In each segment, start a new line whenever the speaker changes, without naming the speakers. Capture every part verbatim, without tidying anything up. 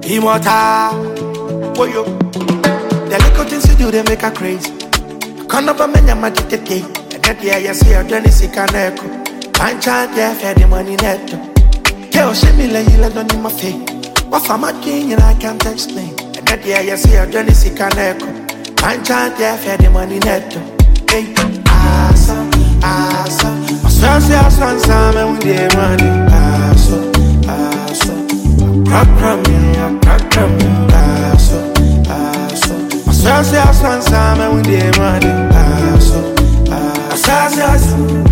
Immortal. Oh, yo. The little things you do, they make her crazy. Come up and make your money today. And that year, you see, I've done this, you can't echo. Can't chant, yeah, fair the money net. Tell me, like you let on my face. What for my king, and I can't explain. And that year, you see, I've done this, you can't echo. Can't chant, yeah, fair the money net. Hey, asa, asa. I swear, say, I swear, some with the money. Asa, asa. Crack from me, crack from me. Asa, asa. I swear, say, I swear, some with the money. Asa, asa, asa.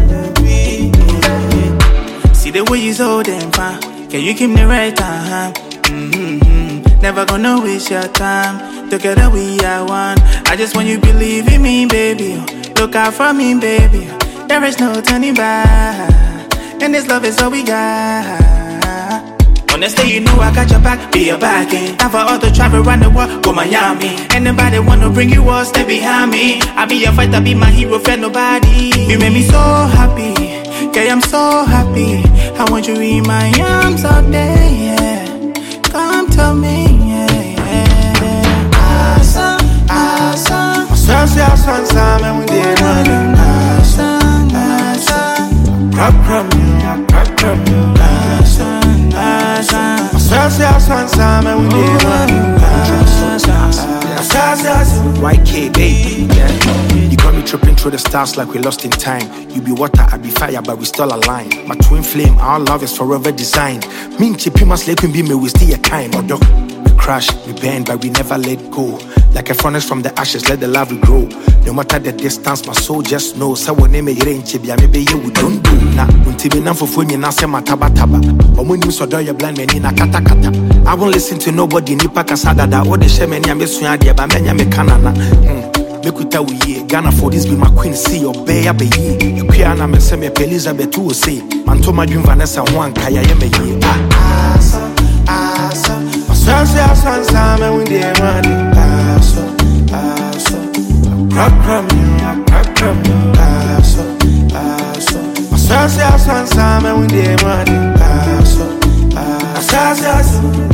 See the way you so damn fine. Can you keep me right time? Mm-hmm. Never gonna waste your time. Together we are one. I just want you to believe in me, baby. Look out for me, baby. There is no turning back. And this love is all we got. Honestly, you know I got your back, be your backing. Time for all the travel around the world, go Miami. Anybody wanna bring you up, stay behind me. I be your fighter, be my hero, fear nobody. You made me so happy, yeah, I'm so happy. I want you in my arms all day, yeah. Come to me, yeah, yeah. Awesome, awesome.
I swear, say I swear, some with the money.
Awesome, awesome.
Crack from you, crack from you.
Awesome, awesome.
I swear, say I swear, some with the money.
Y K, baby, yeah. You got me tripping through the stars like we lost in time. You be water, I be fire, but we still aligned. My twin flame, our love is forever designed. Me and Chippy must let be me, we still a time. Although we crash, we bend, but we never let go. Like a furnace from the ashes, let the love grow. No matter the distance, my soul just knows. So when name a rain chibia, maybe you we don't do. Nah, until we know for fun, you say mataba taba. Or when you saw your blind men in a kata kata. I won't listen to nobody, nipa kasada da. Or the shaman yamesuna dia, but many mekanana. Make we tell we Ghana for this be my queen, see your bay abe ye. You creana me say me Elizabeth to say. Man to my dream Vanessa one kaya yeme ye.
Asa, asa. I swear, say I swear, some with the money. Asa, asa. Crack from you, crack from you. Asa, asa. I swear, say I swear, some with the money. Asa, asa, asa.